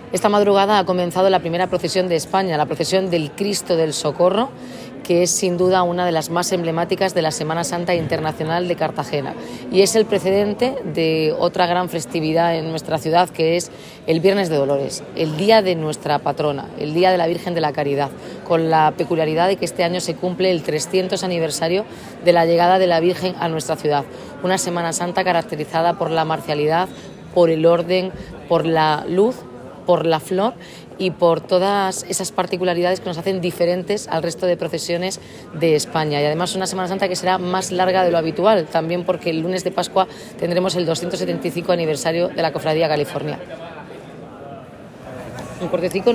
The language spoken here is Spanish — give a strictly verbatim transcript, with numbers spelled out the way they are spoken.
Esta madrugada ha comenzado la primera procesión de España, la procesión del Cristo del Socorro, que es sin duda una de las más emblemáticas de la Semana Santa Internacional de Cartagena. Y es el precedente de otra gran festividad en nuestra ciudad, que es el Viernes de Dolores, el día de nuestra patrona, el día de la Virgen de la Caridad, con la peculiaridad de que este año se cumple el trescientos aniversario de la llegada de la Virgen a nuestra ciudad. Una Semana Santa caracterizada por la marcialidad, por el orden, por la luz, por la flor y por todas esas particularidades que nos hacen diferentes al resto de procesiones de España. Y además una Semana Santa que será más larga de lo habitual, también porque el lunes de Pascua tendremos el doscientos setenta y cinco aniversario de la Cofradía California. Un cortecico.